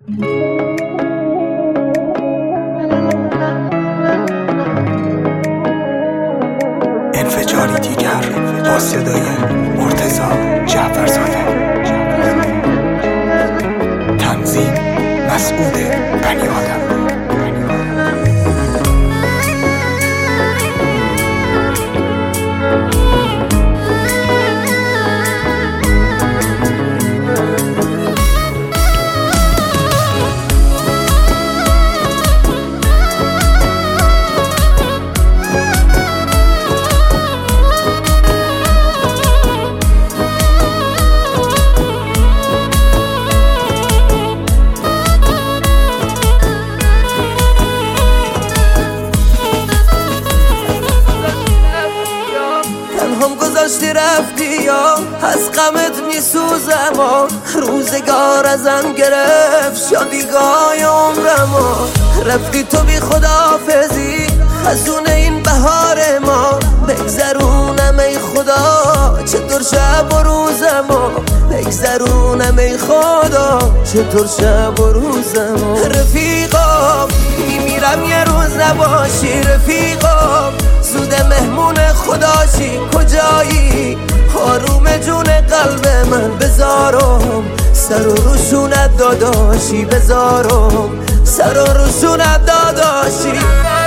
انفجاری دیگر با صدای مرتضی جعفرزاده. تنظیم مسعود بنی‌آدم. گذاشتی رفتی یا از غمت میسوزم و روزگار ازم گرفت شادیگاه عمرم. رفتی تو بی خداحافظی خزون این بهار ما. بگذرونم ای خدا چطور شب و روزم بگذرونم ای خدا چطور شب و روزم. رفیقا میمیرم یه روز نباشی رفیقا. زود مهمون خداشی کجایی؟ آروم جون قلب من بذارم سر و روشونت داداشی بذارم سر و روشونت داداشی.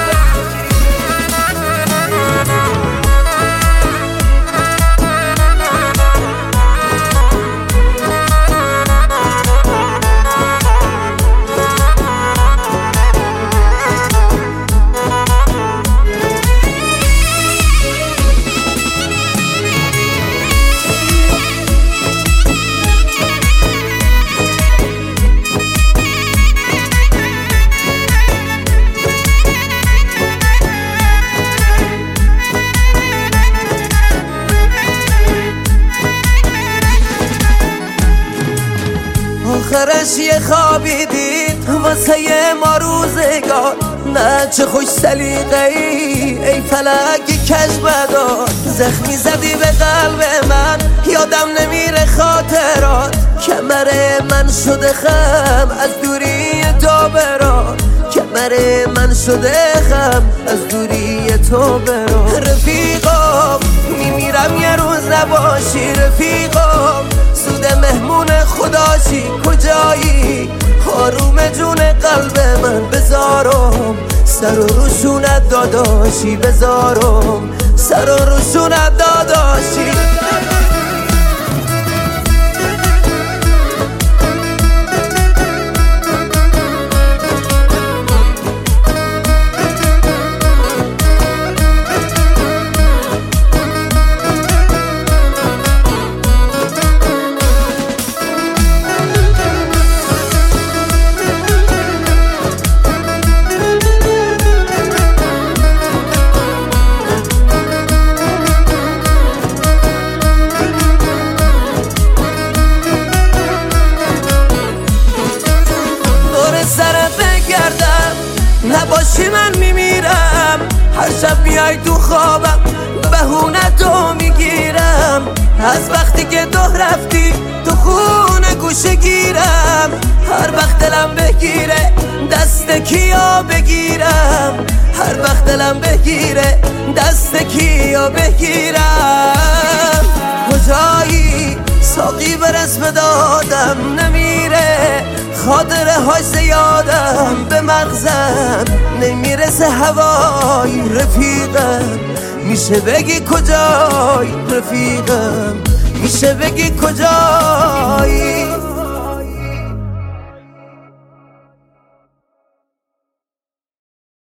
آخرش یه خوابی دید واسه ما روزگار. نه چه خوش سلیقه ای فلک کج بدار. زخمی زدی به قلب من یادم نمیره خاطرات. کمر من شده خم از دوری تو برار. کمر من شده خم از دوری تو برار. رفیقا میمیرم یه روز نباشی رفیقا. زود مهمون خداشی کجایی؟ آروم جون قلب من بذارم سر و روشونت داداشی بذارم سر و روشونت داداشی. نباشی من میمیرم. هر شب میای تو خوابم بهونه تو میگیرم. از وقتی که تو رفتی تو خونه گوشه گیرم. هر وقت دلم بگیره دست کیا بگیرم. هر وقت دلم بگیره دست کیا بگیرم. کجایی؟ ساقی به رسم دادم نمیره. خاطره های زیادم به مغزم نمیرسه هوای رفیقم. میشه بگی کجای رفیقم؟ میشه بگی کجای